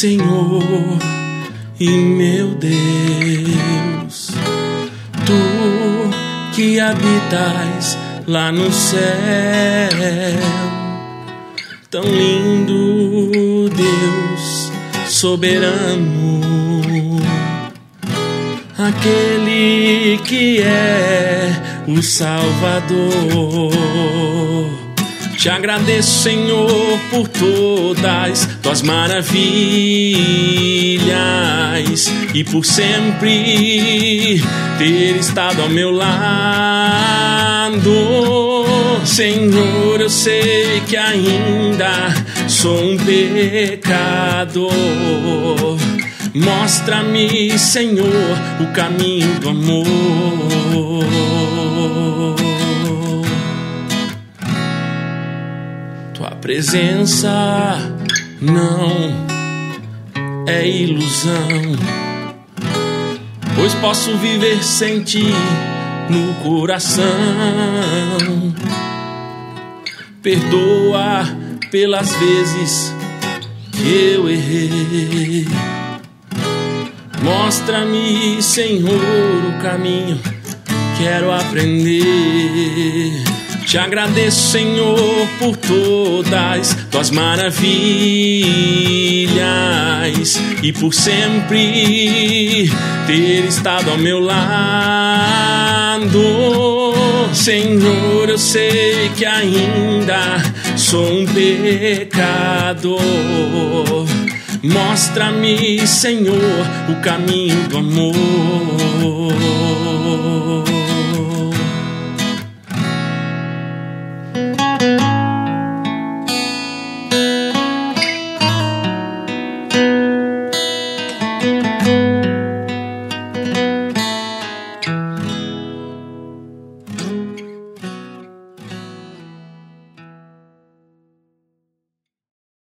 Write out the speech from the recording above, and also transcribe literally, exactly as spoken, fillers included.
Senhor e meu Deus, Tu que habitais lá no céu, tão lindo Deus soberano, aquele que é o Salvador. Te agradeço, Senhor, por todas tuas maravilhas e por sempre ter estado ao meu lado. Senhor, eu sei que ainda sou um pecador. Mostra-me, Senhor, o caminho do amor. Tua presença não é ilusão, pois posso viver sem Ti no coração. Perdoa pelas vezes que eu errei. Mostra-me, Senhor, o caminho, quero aprender. Te agradeço, Senhor, por todas tuas maravilhas e por sempre ter estado ao meu lado. Senhor, eu sei que ainda sou um pecador. Mostra-me, Senhor, o caminho do amor.